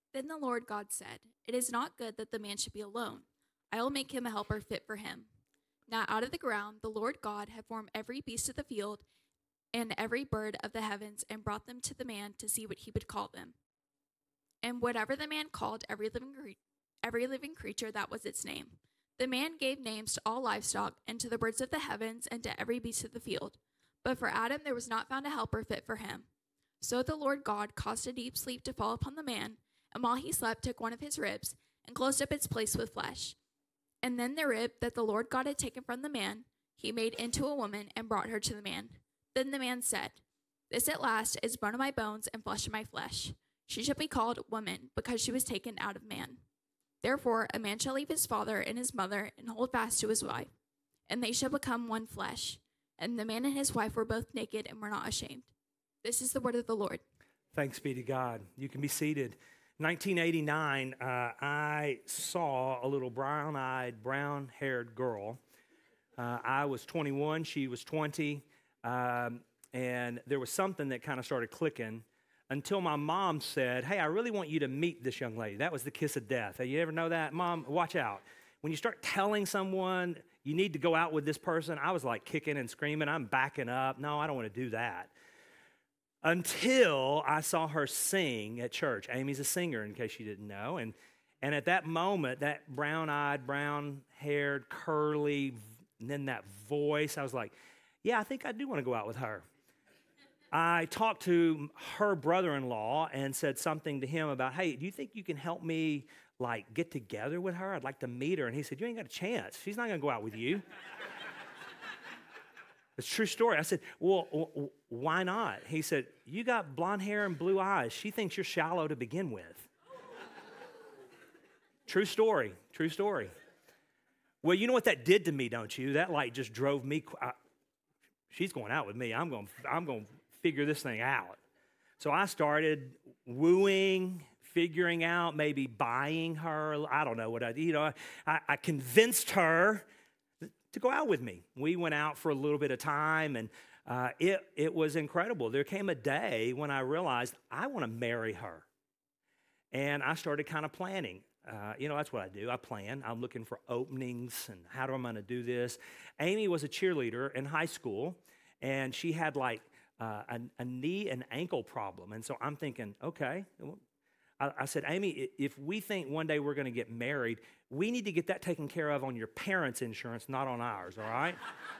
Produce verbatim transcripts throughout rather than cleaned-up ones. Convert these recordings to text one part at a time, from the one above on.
Then the Lord God said, "It is not good that the man should be alone. I will make him a helper fit for him." Now out of the ground the Lord God had formed every beast of the field and every bird of the heavens, and brought them to the man to see what he would call them. And whatever the man called every living cre- every living creature, that was its name. The man gave names to all livestock, and to the birds of the heavens, and to every beast of the field. But for Adam there was not found a helper fit for him. So the Lord God caused a deep sleep to fall upon the man, and while he slept took one of his ribs, and closed up its place with flesh. And then the rib that the Lord God had taken from the man, he made into a woman, and brought her to the man. Then the man said, "This at last is bone of my bones and flesh of my flesh. She shall be called woman, because she was taken out of man. Therefore a man shall leave his father and his mother, and hold fast to his wife, and they shall become one flesh. And the man and his wife were both naked and were not ashamed." This is the word of the Lord. Thanks be to God. You can be seated. nineteen eighty-nine, uh, I saw a little brown-eyed, brown-haired girl. Uh, I was twenty-one, she was twenty, um, and there was something that kind of started clicking until my mom said, "Hey, I really want you to meet this young lady." That was the kiss of death. Hey, you ever know that? Mom, watch out. When you start telling someone you need to go out with this person, I was like kicking and screaming. I'm backing up. No, I don't want to do that. Until I saw her sing at church. Amy's a singer, in case you didn't know. And, and at that moment, that brown-eyed, brown-haired, curly, and then that voice, I was like, yeah, I think I do want to go out with her. I talked to her brother-in-law and said something to him about, hey, do you think you can help me, like, get together with her? I'd like to meet her. And he said, you ain't got a chance. She's not going to go out with you. It's a true story. I said, well, w- why not? He said, you got blonde hair and blue eyes. She thinks you're shallow to begin with. True story. True story. Well, you know what that did to me, don't you? That like just drove me. I, she's going out with me. I'm going. I'm going to figure this thing out. So I started wooing, figuring out, maybe buying her. I don't know what I. You know, I, I convinced her to go out with me. We went out for a little bit of time, and uh, it, it was incredible. There came a day when I realized I want to marry her. And I started kind of planning. Uh, you know, that's what I do. I plan. I'm looking for openings and how am I going to do this. Amy was a cheerleader in high school, and she had like uh, a, a knee and ankle problem. And so I'm thinking, okay, I, I said, Amy, if we think one day we're going to get married, we need to get that taken care of on your parents' insurance, not on ours, all right?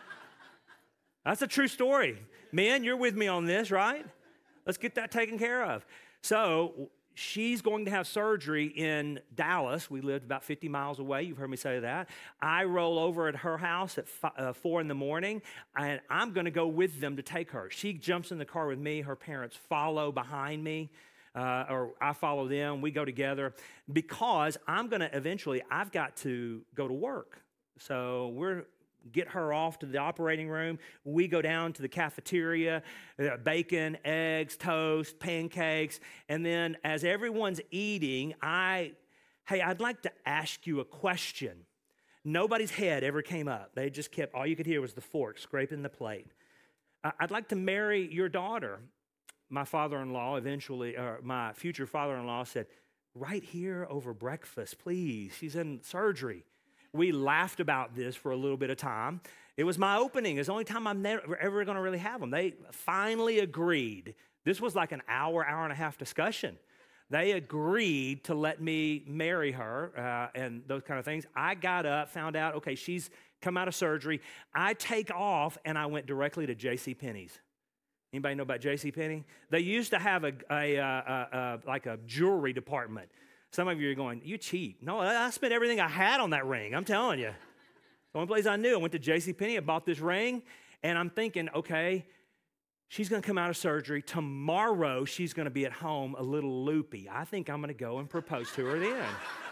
That's a true story. Men, you're with me on this, right? Let's get that taken care of. So she's going to have surgery in Dallas. We lived about fifty miles away. You've heard me say that. I roll over at her house at five, uh, four in the morning, and I'm going to go with them to take her. She jumps in the car with me. Her parents follow behind me. Uh, or I follow them, we go together, because I'm going to eventually, I've got to go to work. So we're get her off to the operating room. We go down to the cafeteria, uh, bacon, eggs, toast, pancakes. And then as everyone's eating, I, hey, I'd like to ask you a question. Nobody's head ever came up. They just kept, all you could hear was the fork scraping the plate. Uh, I'd like to marry your daughter. My father-in-law eventually, or my future father-in-law said, right here over breakfast, please. She's in surgery. We laughed about this for a little bit of time. It was my opening. It's the only time I'm never, ever going to really have them. They finally agreed. This was like an hour, hour and a half discussion. They agreed to let me marry her uh, and those kind of things. I got up, found out, okay, she's come out of surgery. I take off, and I went directly to JCPenney's. Anybody know about JCPenney? They used to have a, a, a, a, a like a jewelry department. Some of you are going, you cheat. No, I spent everything I had on that ring. I'm telling you. The only place I knew, I went to JCPenney, I bought this ring, and I'm thinking, okay, she's going to come out of surgery. Tomorrow, she's going to be at home a little loopy. I think I'm going to go and propose to her then.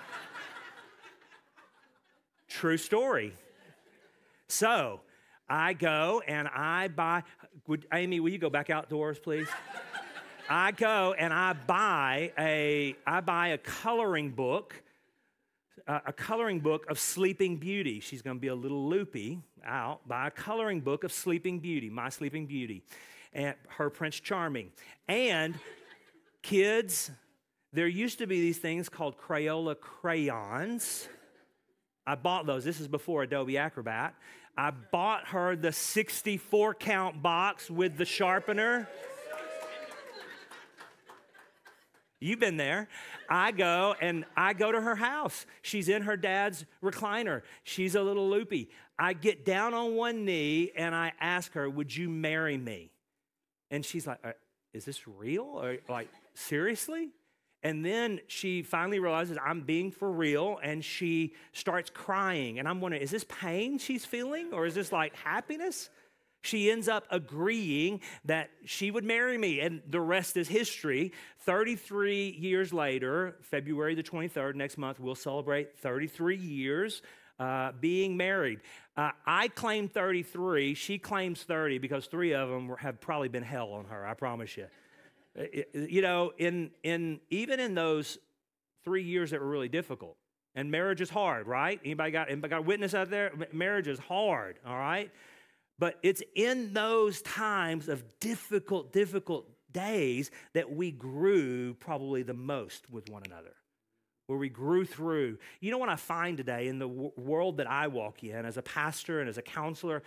True story. So I go and I buy, would, Amy, will you go back outdoors, please? I go and I buy a, I buy a coloring book, uh, a coloring book of Sleeping Beauty. She's going to be a little loopy out. Buy a coloring book of Sleeping Beauty, My Sleeping Beauty, and her Prince Charming. And kids, There used to be these things called Crayola crayons. I bought those. This is before Adobe Acrobat. I bought her the sixty-four count box with the sharpener. You've been there. I go and I go to her house. She's in her dad's recliner. She's a little loopy. I get down on one knee and I ask her, would you marry me? And she's like, is this real? Or like, seriously? And then she finally realizes I'm being for real, and she starts crying. And I'm wondering, is this pain she's feeling, or is this like happiness? She ends up agreeing that she would marry me, and the rest is history. thirty-three years later, February the twenty-third, next month, we'll celebrate thirty-three years uh, being married. Uh, I claim thirty-three. She claims thirty because three of them have probably been hell on her, I promise you. You know, in in even in those three years that were really difficult, and marriage is hard, right? Anybody got anybody got a witness out there? Marriage is hard, all right? But it's in those times of difficult, difficult days that we grew probably the most with one another, where we grew through. You know what I find today in the w- world that I walk in as a pastor and as a counselor,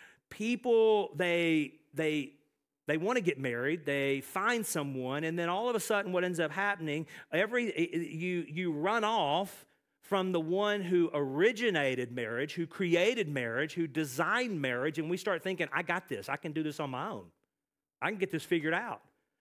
people, they they. They want to get married, they find someone, and then all of a sudden what ends up happening, every you you run off from the one who originated marriage, who created marriage, who designed marriage, and we start thinking, I got this, I can do this on my own. I can get this figured out.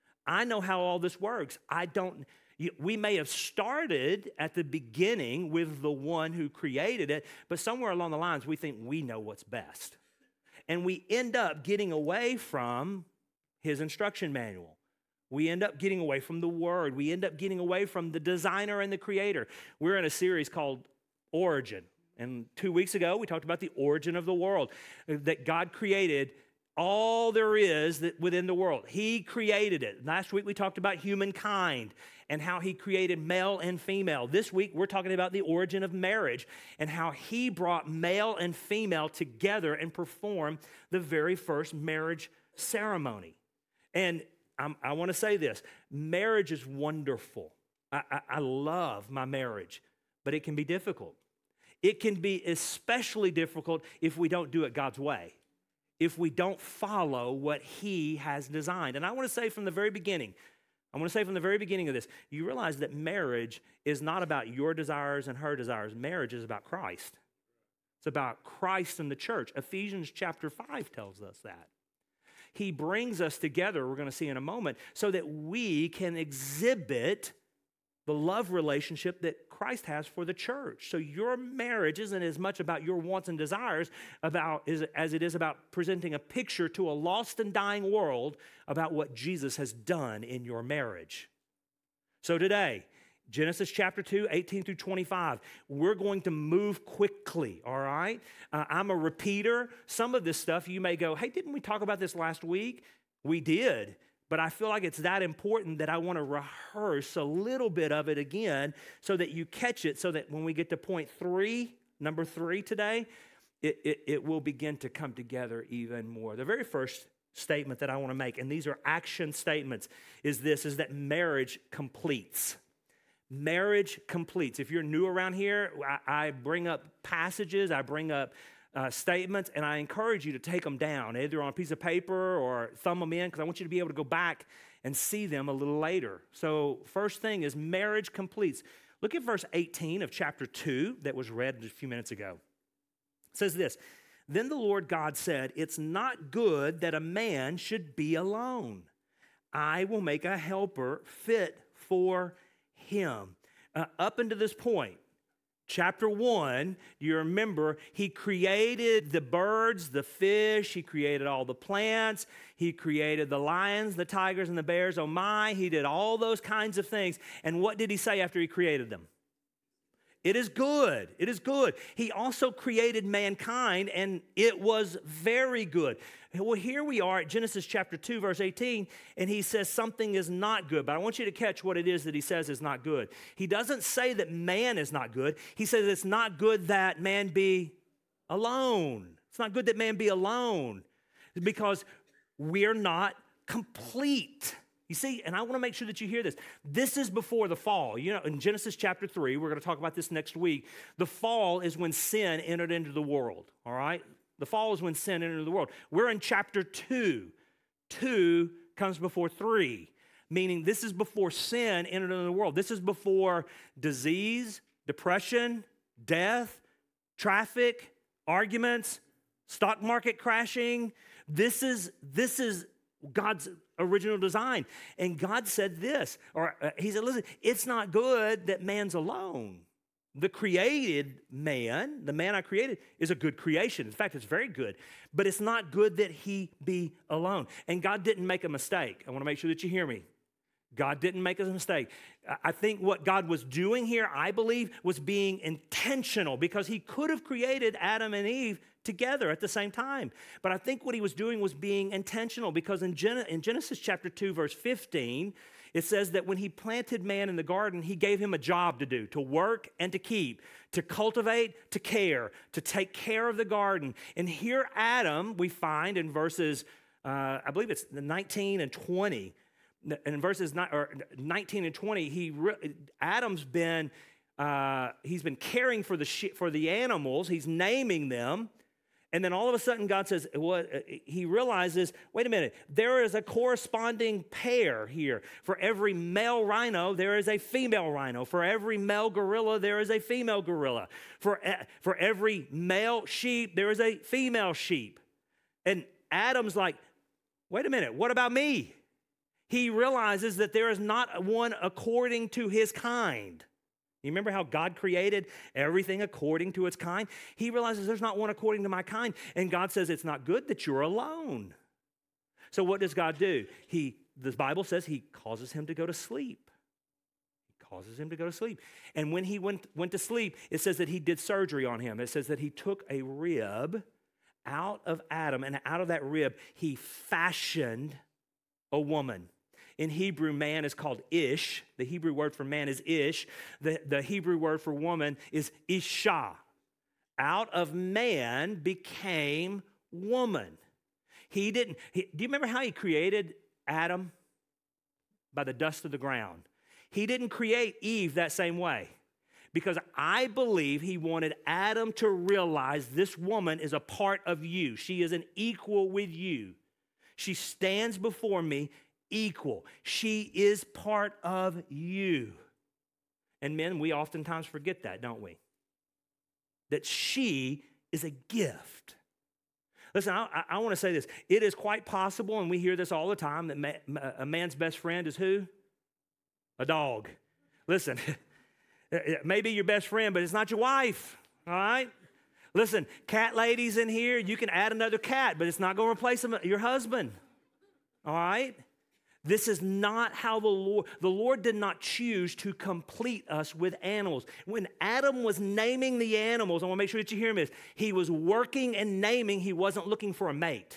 I know how all this works. I don't, we may have started at the beginning with the one who created it, but somewhere along the lines we think we know what's best. And we end up getting away from his instruction manual. We end up getting away from the word. We end up getting away from the designer and the creator. We're in a series called Origin. And two weeks ago, we talked about the origin of the world, that God created all there is that within the world. He created it. Last week, we talked about humankind and how he created male and female. This week, we're talking about the origin of marriage and how he brought male and female together and performed the very first marriage ceremony. And I'm, I want to say this, marriage is wonderful. I, I, I love my marriage, but it can be difficult. It can be especially difficult if we don't do it God's way, if we don't follow what he has designed. And I want to say from the very beginning, I want to say from the very beginning of this, you realize that marriage is not about your desires and her desires. Marriage is about Christ. It's about Christ and the church. Ephesians chapter five tells us that. He brings us together, we're going to see in a moment, so that we can exhibit the love relationship that Christ has for the church. So your marriage isn't as much about your wants and desires about as it is about presenting a picture to a lost and dying world about what Jesus has done in your marriage. So today, Genesis chapter two, eighteen through twenty-five. We're going to move quickly, all right? Uh, I'm a repeater. Some of this stuff you may go, hey, didn't we talk about this last week? We did, but I feel like it's that important that I want to rehearse a little bit of it again so that you catch it, so that when we get to point three, number three today, it, it, it will begin to come together even more. The very first statement that I want to make, and these are action statements, is this, is that marriage completes. Marriage completes. If you're new around here, I, I bring up passages, I bring up uh, statements, and I encourage you to take them down, either on a piece of paper or thumb them in, because I want you to be able to go back and see them a little later. So first thing is marriage completes. Look at verse eighteen of chapter two that was read a few minutes ago. It says this, then the Lord God said, it's not good that a man should be alone. I will make a helper fit for him. Uh, up until this point, chapter one, you remember, he created the birds, the fish, he created all the plants, he created the lions, the tigers, and the bears. Oh my, he did all those kinds of things. And what did he say after he created them? It is good. It is good. He also created mankind, and it was very good. Well, here we are at Genesis chapter two, verse eighteen, and he says something is not good. But I want you to catch what it is that he says is not good. He doesn't say that man is not good. He says it's not good that man be alone. It's not good that man be alone because we're not complete. You see, and I want to make sure that you hear this. This is before the fall. You know, in Genesis chapter three, we're going to talk about this next week. The fall is when sin entered into the world, all right? The fall is when sin entered into the world. We're in chapter two. Two comes before three, meaning this is before sin entered into the world. This is before disease, depression, death, traffic, arguments, stock market crashing. This is, this is God's original design. And God said this, or uh, he said, listen, it's not good that man's alone. The created man, the man I created, is a good creation. In fact, it's very good. But it's not good that he be alone. And God didn't make a mistake. I want to make sure that you hear me. God didn't make a mistake. I think what God was doing here, I believe, was being intentional, because he could have created Adam and Eve together at the same time. But I think what he was doing was being intentional, because in, Gen- in Genesis chapter two, verse fifteen, it says that when he planted man in the garden, he gave him a job to do, to work and to keep, to cultivate, to care, to take care of the garden. And here Adam, we find in verses, uh, I believe it's nineteen and twenty, in verses nineteen and twenty, he Adam's been uh, he's been caring for the for the animals. He's naming them, and then all of a sudden, God says, "What?" He realizes, wait a minute, there is a corresponding pair here. For every male rhino, there is a female rhino. For every male gorilla, there is a female gorilla. For for every male sheep, there is a female sheep. And Adam's like, wait a minute, what about me? He realizes that there is not one according to his kind. You remember how God created everything according to its kind? He realizes there's not one according to my kind. And God says it's not good that you're alone. So what does God do? He, the Bible says he causes him to go to sleep. He causes him to go to sleep. And when he went, went to sleep, it says that he did surgery on him. It says that he took a rib out of Adam, and out of that rib, he fashioned a woman. In Hebrew, man is called Ish. The Hebrew word for man is Ish. The, the Hebrew word for woman is Isha. Out of man became woman. He didn't, he, do you remember how he created Adam? By the dust of the ground. He didn't create Eve that same way, because I believe he wanted Adam to realize this woman is a part of you. She is an equal with you. She stands before me equal. She is part of you. And men, we oftentimes forget that, don't we? That she is a gift. Listen, I, I want to say this. It is quite possible, and we hear this all the time, that ma- a man's best friend is who? A dog. Listen, it may be your best friend, but it's not your wife, all right? Listen, cat ladies in here, you can add another cat, but it's not going to replace your husband, all right? This is not how the Lord, the Lord did not choose to complete us with animals. When Adam was naming the animals, I want to make sure that you hear me, he was working and naming, he wasn't looking for a mate.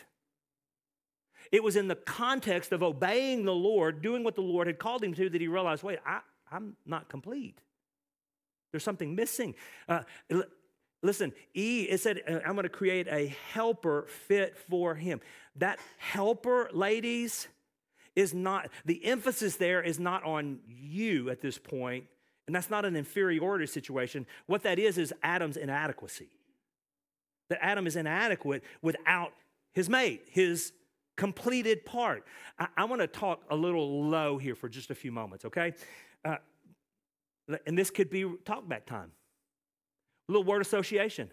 It was in the context of obeying the Lord, doing what the Lord had called him to, that he realized, wait, I, I'm not complete. There's something missing. Uh, l- listen, E, it said, I'm going to create a helper fit for him. That helper, ladies, is not, the emphasis there is not on you at this point, and that's not an inferiority situation. What that is is Adam's inadequacy. That Adam is inadequate without his mate, his completed part. I, I want to talk a little low here for just a few moments, okay? Uh, and this could be talkback time. A little word association.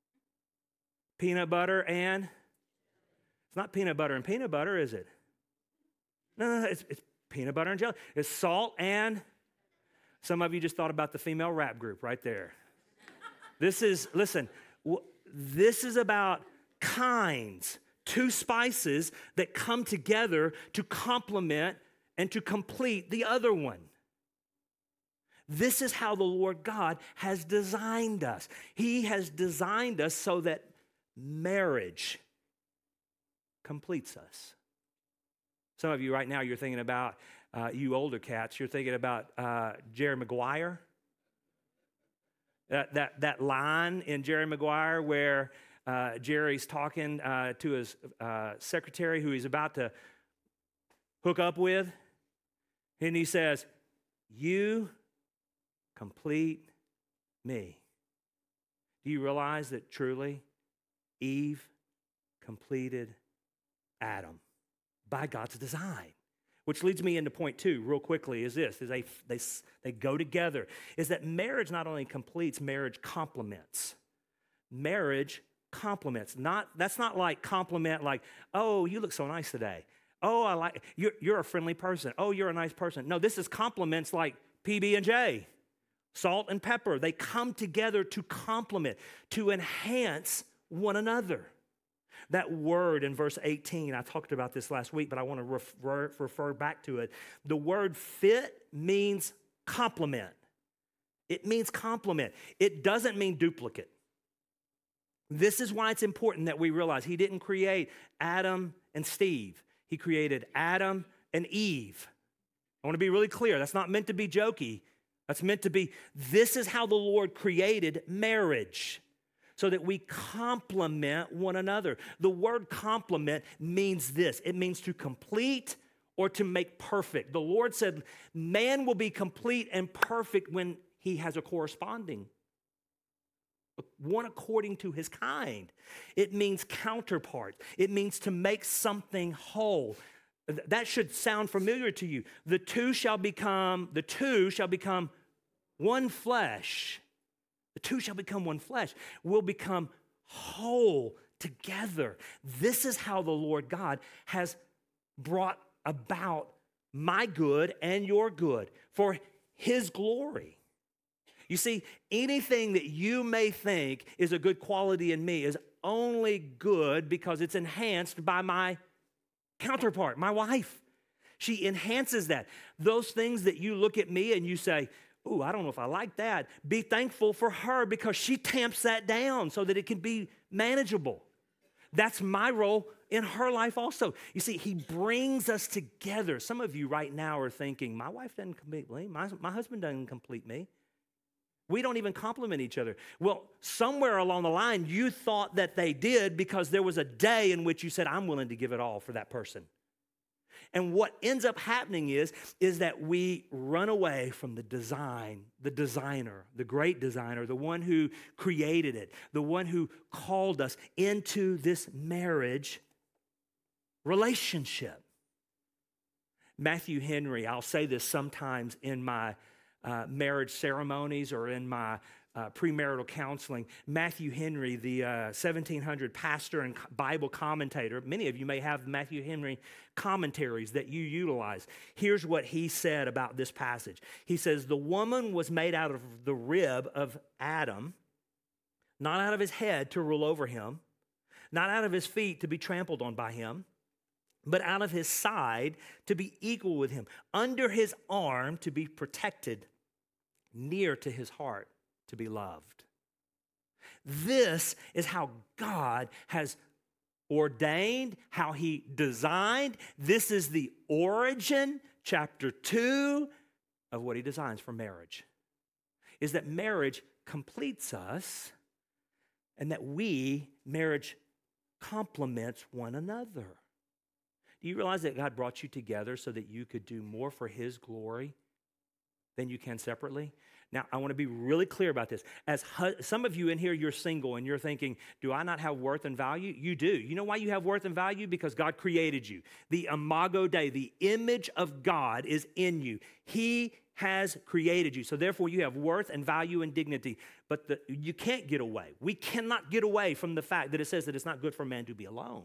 Peanut butter and, it's not peanut butter and peanut butter, is it? No, no, no, it's, it's peanut butter and jelly. It's salt and, some of you just thought about the female rap group right there. This is, listen, w- this is about kinds, two spices that come together to complement and to complete the other one. This is how the Lord God has designed us. He has designed us so that marriage completes us. Some of you right now, you're thinking about, uh, you older cats, you're thinking about uh, Jerry Maguire. That, that, that line in Jerry Maguire where uh, Jerry's talking uh, to his uh, secretary who he's about to hook up with. And he says, you complete me. Do you realize that truly Eve completed Adam by God's design? Which leads me into point two real quickly is this, is they, they, they go together, is that marriage not only completes, marriage complements. Marriage compliments. Not, that's not like compliment like, oh, you look so nice today. Oh, I like, you're, you're a friendly person. Oh, you're a nice person. No, this is compliments like P B and J, salt and pepper. They come together to complement, to enhance one another. That word in verse eighteen, I talked about this last week, but I want to refer, refer back to it. The word fit means complement. It means complement. It doesn't mean duplicate. This is why it's important that we realize he didn't create Adam and Steve. He created Adam and Eve. I want to be really clear. That's not meant to be jokey. That's meant to be, this is how the Lord created marriage, so that we complement one another. The word complement means this. It means to complete or to make perfect. The Lord said man will be complete and perfect when he has a corresponding, one according to his kind. It means counterpart. It means to make something whole. That should sound familiar to you. The two shall become, the two shall become one flesh. The two shall become one flesh. We'll become whole together. This is how the Lord God has brought about my good and your good for his glory. You see, anything that you may think is a good quality in me is only good because it's enhanced by my counterpart, my wife. She enhances that. Those things that you look at me and you say, ooh, I don't know if I like that. Be thankful for her because she tamps that down so that it can be manageable. That's my role in her life also. You see, he brings us together. Some of you right now are thinking, my wife doesn't complete me. My, my husband doesn't complete me. We don't even compliment each other. Well, somewhere along the line, you thought that they did because there was a day in which you said, I'm willing to give it all for that person. And what ends up happening is, is that we run away from the design, the designer, the great designer, the one who created it, the one who called us into this marriage relationship. Matthew Henry, I'll say this sometimes in my uh, marriage ceremonies or in my Uh, premarital counseling. Matthew Henry, the uh, seventeen hundred pastor and Bible commentator, many of you may have Matthew Henry commentaries that you utilize. Here's what he said about this passage. He says, the woman was made out of the rib of Adam, not out of his head to rule over him, not out of his feet to be trampled on by him, but out of his side to be equal with him, under his arm to be protected, near to his heart to be loved. This is how God has ordained, how he designed. This is the origin, chapter two, of what he designs for marriage. Is that marriage completes us and that we, marriage, complements one another. Do you realize that God brought you together so that you could do more for his glory than you can separately? Now, I want to be really clear about this. As hu- some of you in here, you're single and you're thinking, do I not have worth and value? You do. You know why you have worth and value? Because God created you. The imago Dei, the image of God is in you. He has created you. So therefore, you have worth and value and dignity. But the, you can't get away. We cannot get away from the fact that it says that it's not good for man to be alone.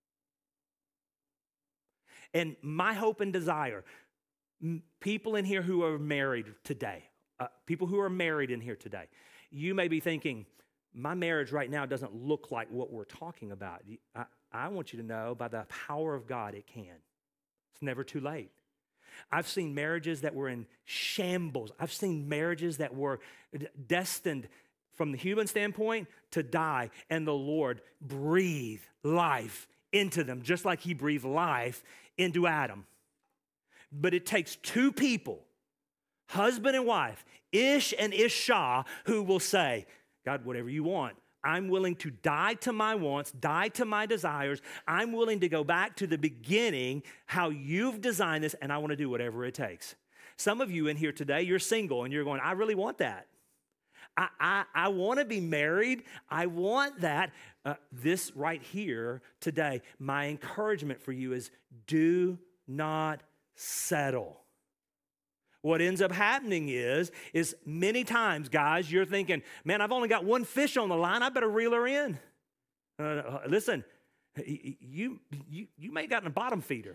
And my hope and desire, m- people in here who are married today, Uh, people who are married in here today, you may be thinking, my marriage right now doesn't look like what we're talking about. I, I want you to know, by the power of God, it can. It's never too late. I've seen marriages that were in shambles. I've seen marriages that were destined from the human standpoint to die, and the Lord breathed life into them, just like he breathed life into Adam. But it takes two people, husband and wife, Ish and Isha, who will say, God, whatever you want. I'm willing to die to my wants, die to my desires. I'm willing to go back to the beginning, how you've designed this, and I want to do whatever it takes. Some of you in here today, you're single and you're going, I really want that. I, I, I want to be married. I want that. Uh, this right here today, my encouragement for you is do not settle. What ends up happening is, is many times, guys, you're thinking, man, I've only got one fish on the line. I better reel her in. Uh, listen, you, you, you may have gotten a bottom feeder.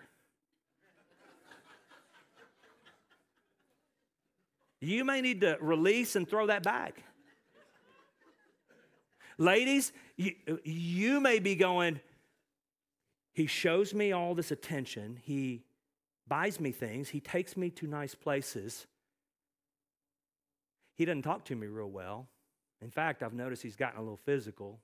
You may need to release and throw that back. Ladies, you, you may be going, he shows me all this attention. He buys me things. He takes me to nice places. He doesn't talk to me real well. In fact, I've noticed he's gotten a little physical.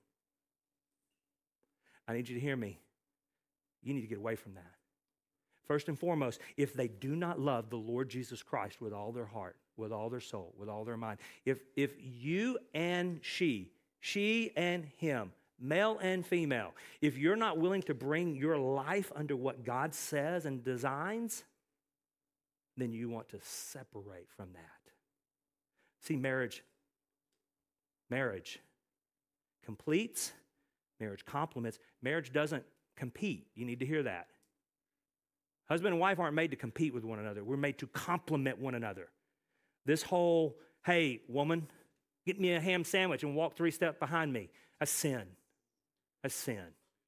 I need you to hear me. You need to get away from that. First and foremost, if they do not love the Lord Jesus Christ with all their heart, with all their soul, with all their mind, if, if you and she, she and him, male and female, if you're not willing to bring your life under what God says and designs, then you want to separate from that. See, marriage, marriage completes, marriage complements. Marriage doesn't compete. You need to hear that. Husband and wife aren't made to compete with one another. We're made to complement one another. This whole, hey, woman, get me a ham sandwich and walk three steps behind me, that's sin. That's sin.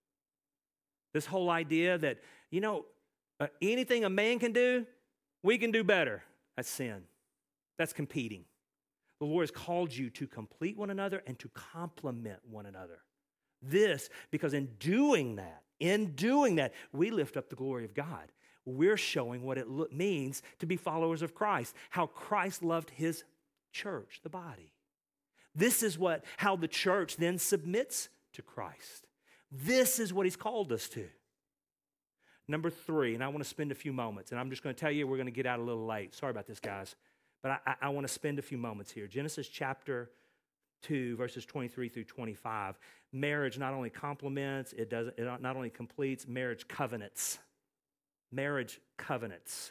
This whole idea that, you know, uh, anything a man can do, we can do better, that's sin. That's competing. The Lord has called you to complete one another and to complement one another. This, because in doing that, in doing that, we lift up the glory of God. We're showing what it lo- means to be followers of Christ, how Christ loved his church, the body. This is what how the church then submits to Christ. This is what he's called us to. Number three, and I want to spend a few moments, and I'm just going to tell you we're going to get out a little late. Sorry about this, guys. But I, I want to spend a few moments here. Genesis chapter two, verses twenty-three through twenty-five. Marriage not only complements, it does it not only completes, marriage covenants. Marriage covenants.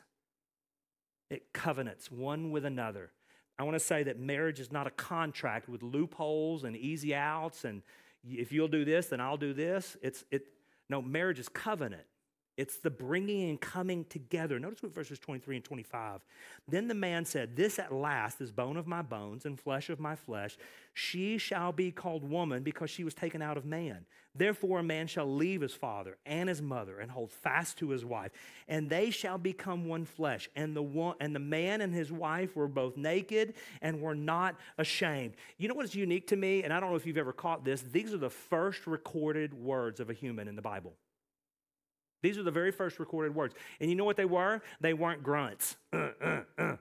It covenants one with another. I want to say that marriage is not a contract with loopholes and easy outs, and if you'll do this, then I'll do this. It's it. No, marriage is covenant. It's the bringing and coming together. Notice what verses twenty-three and twenty-five. Then the man said, this at last is bone of my bones and flesh of my flesh. She shall be called woman because she was taken out of man. Therefore a man shall leave his father and his mother and hold fast to his wife, and they shall become one flesh. And the one, and the man and his wife were both naked and were not ashamed. You know what's unique to me, and I don't know if you've ever caught this, these are the first recorded words of a human in the Bible. These are the very first recorded words. And you know what they were? They weren't grunts. Uh, uh, uh.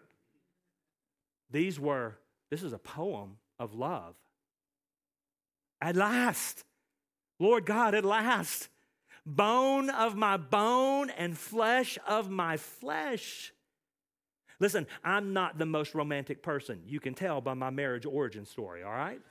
These were, this is a poem of love. At last, Lord God, at last, bone of my bone and flesh of my flesh. Listen, I'm not the most romantic person. You can tell by my marriage origin story, all right?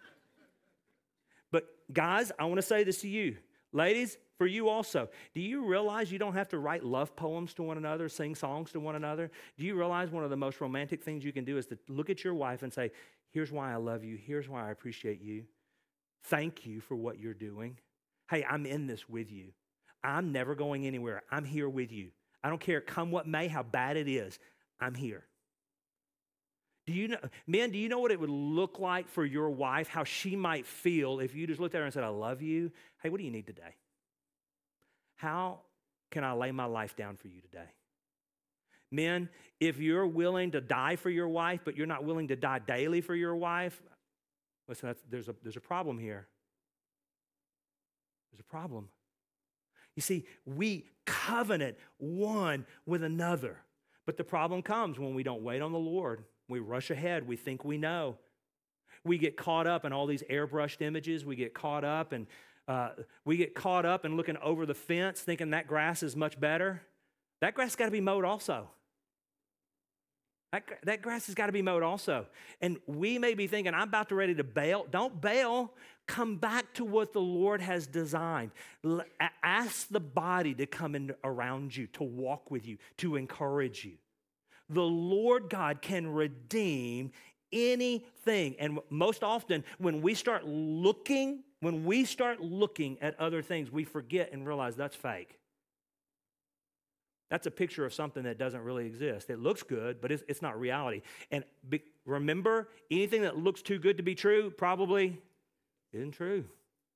But guys, I want to say this to you. Ladies, for you also, do you realize you don't have to write love poems to one another, sing songs to one another? Do you realize one of the most romantic things you can do is to look at your wife and say, here's why I love you. Here's why I appreciate you. Thank you for what you're doing. Hey, I'm in this with you. I'm never going anywhere. I'm here with you. I don't care, come what may, how bad it is. I'm here. Do you know, men, do you know what it would look like for your wife, how she might feel if you just looked at her and said, I love you. Hey, what do you need today? How can I lay my life down for you today? Men, if you're willing to die for your wife, but you're not willing to die daily for your wife, listen, that's, there's, a, there's a problem here. There's a problem. You see, we covenant one with another. But the problem comes when we don't wait on the Lord. We rush ahead. We think we know. We get caught up in all these airbrushed images. We get caught up and uh, we get caught up in looking over the fence, thinking that grass is much better. That grass has got to be mowed also. That, that grass has got to be mowed also. And we may be thinking, I'm about to ready to bail. Don't bail. Come back to what the Lord has designed. L- ask the body to come in around you, to walk with you, to encourage you. The Lord God can redeem anything. And most often, when we start looking, when we start looking at other things, we forget and realize that's fake. That's a picture of something that doesn't really exist. It looks good, but it's, it's not reality. And be, remember, anything that looks too good to be true probably isn't true.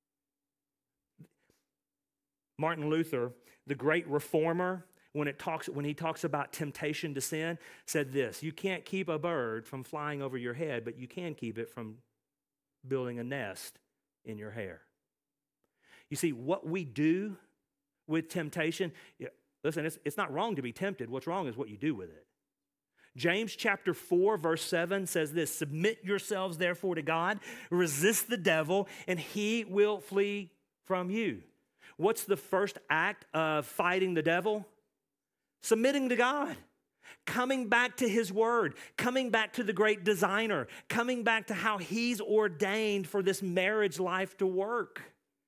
Martin Luther, the great reformer, when it talks when he talks about temptation to sin, said this: you can't keep a bird from flying over your head, but you can keep it from building a nest in your hair. You see, what we do with temptation, listen, it's, it's not wrong to be tempted. What's wrong is what you do with it. James chapter four, verse seven says this: submit yourselves therefore to God, resist the devil, and he will flee from you. What's the first act of fighting the devil? Submitting to God, coming back to his word, coming back to the great designer, coming back to how he's ordained for this marriage life to work.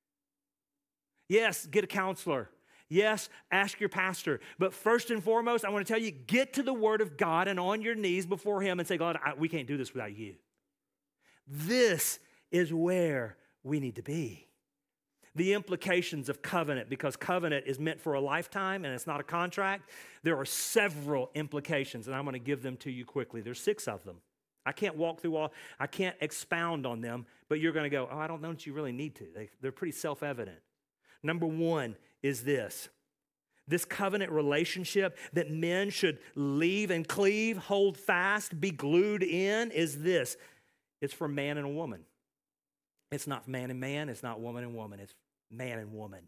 Yes, get a counselor. Yes, ask your pastor. But first and foremost, I want to tell you, get to the word of God and on your knees before him and say, God, I, we can't do this without you. This is where we need to be. The implications of covenant, because covenant is meant for a lifetime and it's not a contract, there are several implications, and I'm going to give them to you quickly. There's six of them. I can't walk through all, I can't expound on them, but you're going to go, oh, I don't know that you really need to. They, they're pretty self-evident. Number one is this. This covenant relationship that men should leave and cleave, hold fast, be glued in is this. It's for man and a woman. It's not man and man. It's not woman and woman. It's man and woman.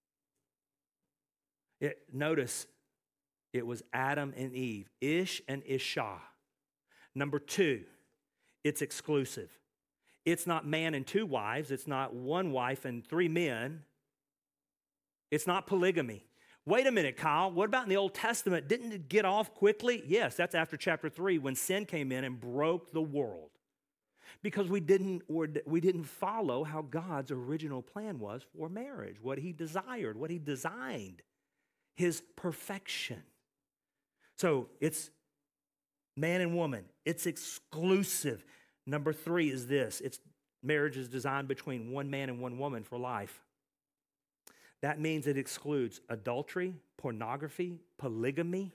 It, notice it was Adam and Eve, Ish and Isha. Number two, it's exclusive. It's not man and two wives. It's not one wife and three men. It's not polygamy. Wait a minute, Kyle. What about in the Old Testament? Didn't it get off quickly? Yes, that's after chapter three when sin came in and broke the world. Because we didn't, or we didn't follow how God's original plan was for marriage, what he desired, what he designed, his perfection. So it's man and woman. It's exclusive. Number three is this. It's marriage is designed between one man and one woman for life. That means it excludes adultery, pornography, polygamy,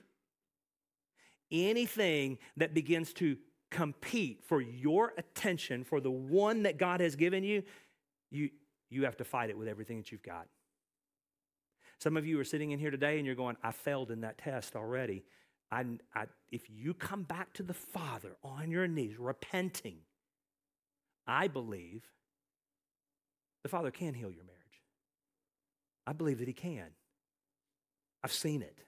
anything that begins to compete for your attention for the one that God has given you, you, you have to fight it with everything that you've got. Some of you are sitting in here today and you're going, I failed in that test already. I, I, if you come back to the Father on your knees, repenting, I believe the Father can heal your marriage. I believe that he can. I've seen it.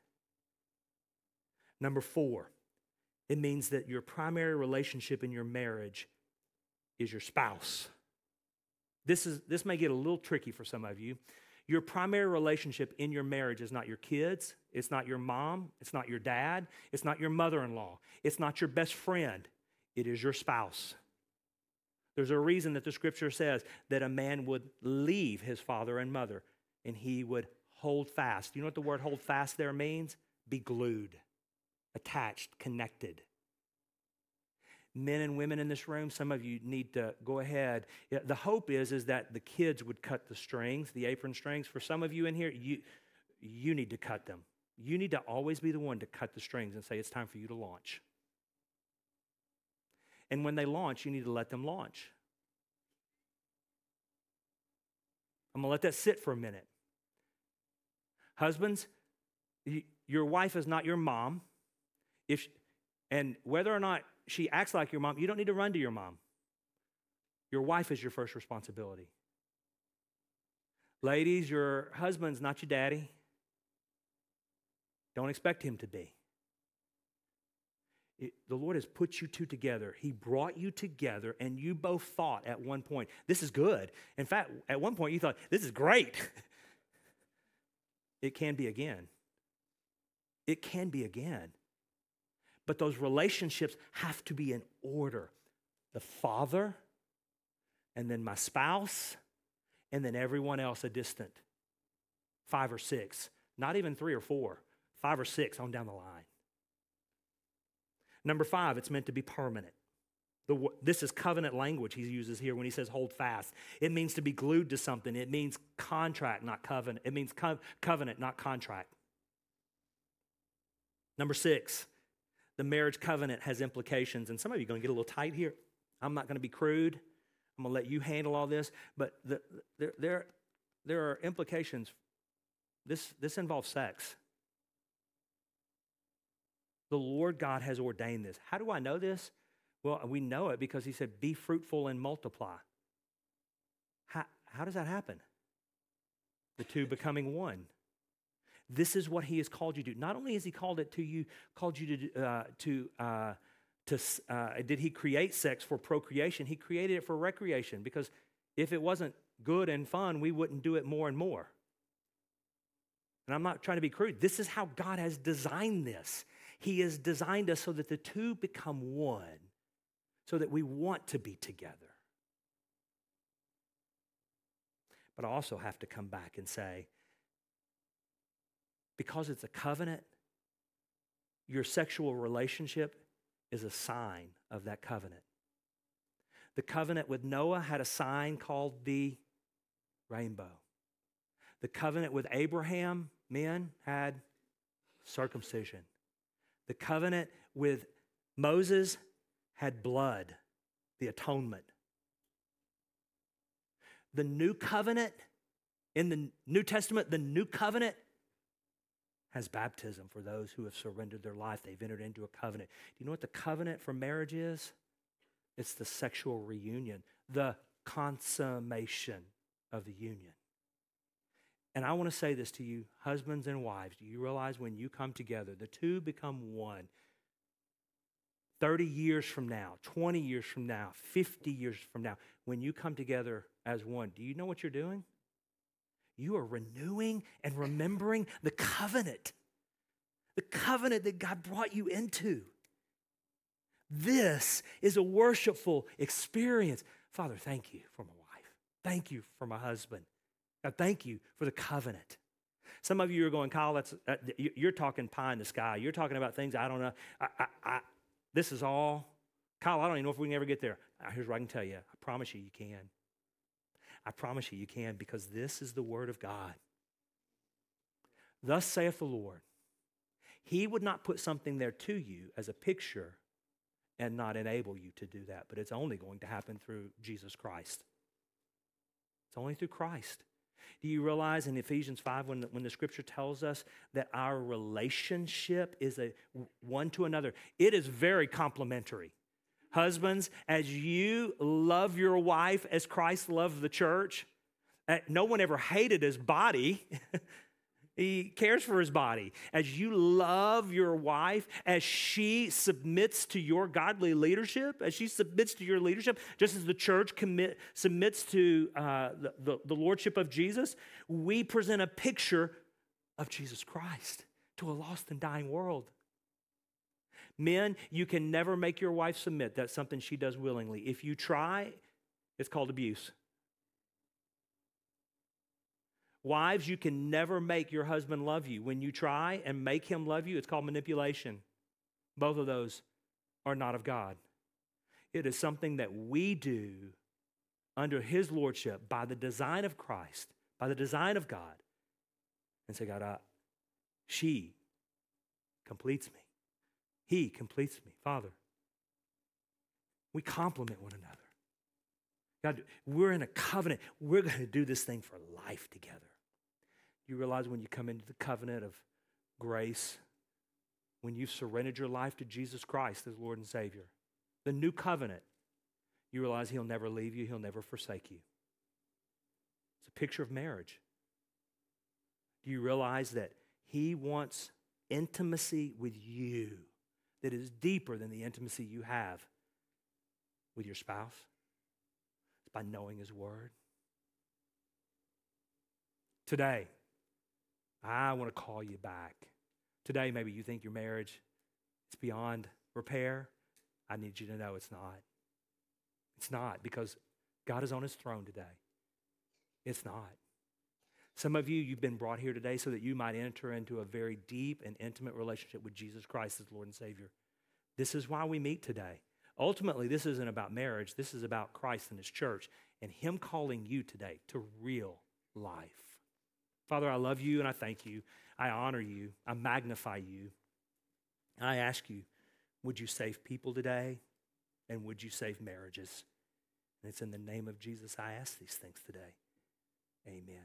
Number four, it means that your primary relationship in your marriage is your spouse. This is this may get a little tricky for some of you. Your primary relationship in your marriage is not your kids, it's not your mom, it's not your dad, it's not your mother-in-law, it's not your best friend, it is your spouse. There's a reason that the scripture says that a man would leave his father and mother and he would hold fast. You know what the word hold fast there means? Be glued, attached, connected. Men and women in this room, some of you need to go ahead. The hope is, is that the kids would cut the strings, the apron strings. For some of you in here, you, you need to cut them. You need to always be the one to cut the strings and say, it's time for you to launch. And when they launch, you need to let them launch. I'm going to let that sit for a minute. Husbands, your wife is not your mom. If and whether or not she acts like your mom, you don't need to run to your mom. Your wife is your first responsibility. Ladies, your husband's not your daddy. Don't expect him to be. It, the Lord has put you two together. He brought you together, and you both thought at one point, this is good. In fact, at one point you thought, this is great. It can be again. It can be again. But those relationships have to be in order. The father, and then my spouse, and then everyone else a distant. Five or six. Not even three or four. Five or six on down the line. Number five, it's meant to be permanent. The, this is covenant language he uses here when he says hold fast. It means to be glued to something. It means contract, not covenant. It means co- covenant, not contract. Number six, the marriage covenant has implications. And some of you are going to get a little tight here. I'm not going to be crude. I'm going to let you handle all this. But the, there, there, there are implications. This, this involves sex. The Lord God has ordained this. How do I know this? Well, we know it because he said, be fruitful and multiply. How, how does that happen? The two becoming one. This is what he has called you to do. Not only has he called it to you, called you to, uh, to, uh, to uh, did he create sex for procreation? He created it for recreation, because if it wasn't good and fun, we wouldn't do it more and more. And I'm not trying to be crude. This is how God has designed this. He has designed us so that the two become one, so that we want to be together. But I also have to come back and say, because it's a covenant, your sexual relationship is a sign of that covenant. The covenant with Noah had a sign called the rainbow. The covenant with Abraham, men, had circumcision. The covenant with Moses had blood, the atonement. The new covenant, in the New Testament, the new covenant has baptism for those who have surrendered their life. They've entered into a covenant. Do you know what the covenant for marriage is? It's the sexual reunion, the consummation of the union. And I want to say this to you, husbands and wives. Do you realize when you come together, the two become one? thirty years from now, twenty years from now, fifty years from now, when you come together as one, do you know what you're doing? You are renewing and remembering the covenant, the covenant that God brought you into. This is a worshipful experience. Father, thank you for my wife. Thank you for my husband. God, thank you for the covenant. Some of you are going, Kyle, that's, uh, you're talking pie in the sky. You're talking about things I don't know. I, I, I, this is all. Kyle, I don't even know if we can ever get there. Here's what I can tell you. I promise you, you can. I promise you, you can, because this is the word of God. Thus saith the Lord. He would not put something there to you as a picture and not enable you to do that, but it's only going to happen through Jesus Christ. It's only through Christ. Do you realize in Ephesians five, when the, when the scripture tells us that our relationship is a one to another, it is very complementary. Husbands, as you love your wife as Christ loved the church, uh, no one ever hated his body. He cares for his body. As you love your wife, as she submits to your godly leadership, as she submits to your leadership, just as the church commit, submits to uh, the, the, the lordship of Jesus, we present a picture of Jesus Christ to a lost and dying world. Men, you can never make your wife submit. That's something she does willingly. If you try, it's called abuse. Wives, you can never make your husband love you. When you try and make him love you, it's called manipulation. Both of those are not of God. It is something that we do under his lordship by the design of Christ, by the design of God, and say, God, uh, she completes me. He completes me. Father, we complement one another. God, we're in a covenant. We're going to do this thing for life together. You realize when you come into the covenant of grace, when you've surrendered your life to Jesus Christ as Lord and Savior, the new covenant, you realize he'll never leave you, he'll never forsake you. It's a picture of marriage. Do you realize that he wants intimacy with you that is deeper than the intimacy you have with your spouse? It's by knowing his word. Today, I want to call you back. Today, maybe you think your marriage is beyond repair. I need you to know it's not. It's not, because God is on his throne today. It's not. Some of you, you've been brought here today so that you might enter into a very deep and intimate relationship with Jesus Christ as Lord and Savior. This is why we meet today. Ultimately, this isn't about marriage. This is about Christ and his church and him calling you today to real life. Father, I love you and I thank you. I honor you. I magnify you. And I ask you, would you save people today? And would you save marriages? And it's in the name of Jesus I ask these things today. Amen.